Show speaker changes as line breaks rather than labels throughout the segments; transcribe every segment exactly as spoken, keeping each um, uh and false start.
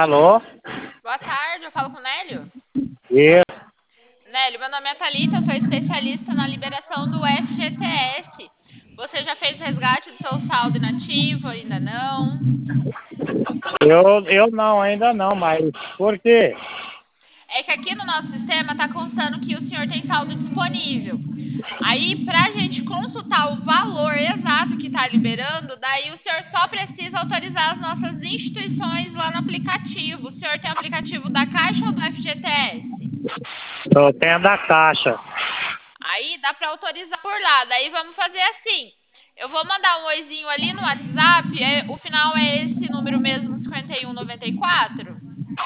Alô?
Boa tarde, eu falo com o Nélio.
Isso.
Nélio, meu nome é Thalita, eu sou especialista na liberação do F G T S. Você já fez o resgate do seu saldo inativo? Ainda não?
Eu, eu não, ainda não, mas por quê?
É que aqui no nosso sistema está constando que o senhor tem saldo disponível. Aí, para a gente consultar o valor exato que está liberando, daí o senhor só precisa autorizar as nossas instituições lá no aplicativo. O senhor tem aplicativo da Caixa ou do F G T S?
Eu tenho da Caixa.
Aí dá para autorizar por lá. Daí vamos fazer assim. Eu vou mandar um oizinho ali no WhatsApp. É, o final é esse número mesmo, cinquenta e um noventa e quatro?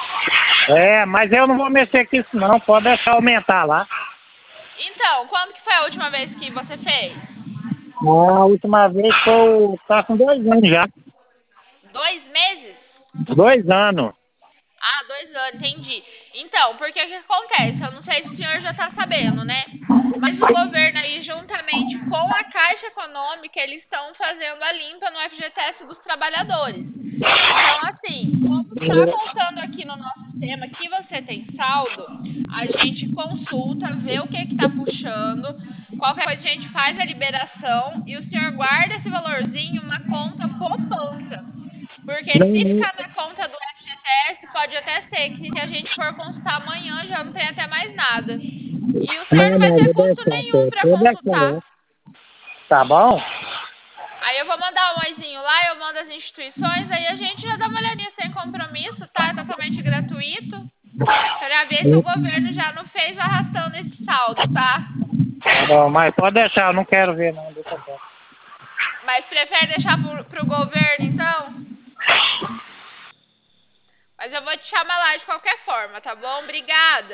É, mas eu não vou mexer com isso não, pode deixar aumentar lá.
Então, quando que foi a última vez que você fez?
A última vez foi, tá com dois anos já.
Dois meses?
Dois anos.
Ah, dois anos, entendi. Então, porque o que acontece? Eu não sei se o senhor já está sabendo, né? Mas o governo aí, juntamente com a Caixa Econômica, eles estão fazendo a limpa no F G T S dos trabalhadores. Então, assim, como está constando aqui no nosso sistema que você tem saldo, a gente consulta, vê o que está puxando, qualquer coisa a gente faz a liberação e o senhor guarda esse valorzinho uma conta poupança. Porque se ficar na conta do F G T S, pode até ser que se a gente for consultar amanhã já não tem até mais nada. E o senhor
Não,
não vai
não,
ter
vou
custo
deixar,
nenhum
pô,
para
vou
consultar.
deixar. Tá bom?
Aí eu vou mandar um oizinho lá, eu mando as instituições, aí a gente já dá uma olhadinha sem compromisso, tá? É totalmente gratuito. Pra ver se o governo já não fez o arrastão nesse saldo, tá?
Tá bom, mas pode deixar, eu não quero ver não, deixa quieto.
Mas prefere deixar pro, pro governo, então? Mas eu vou te chamar lá de qualquer forma, tá bom? Obrigada!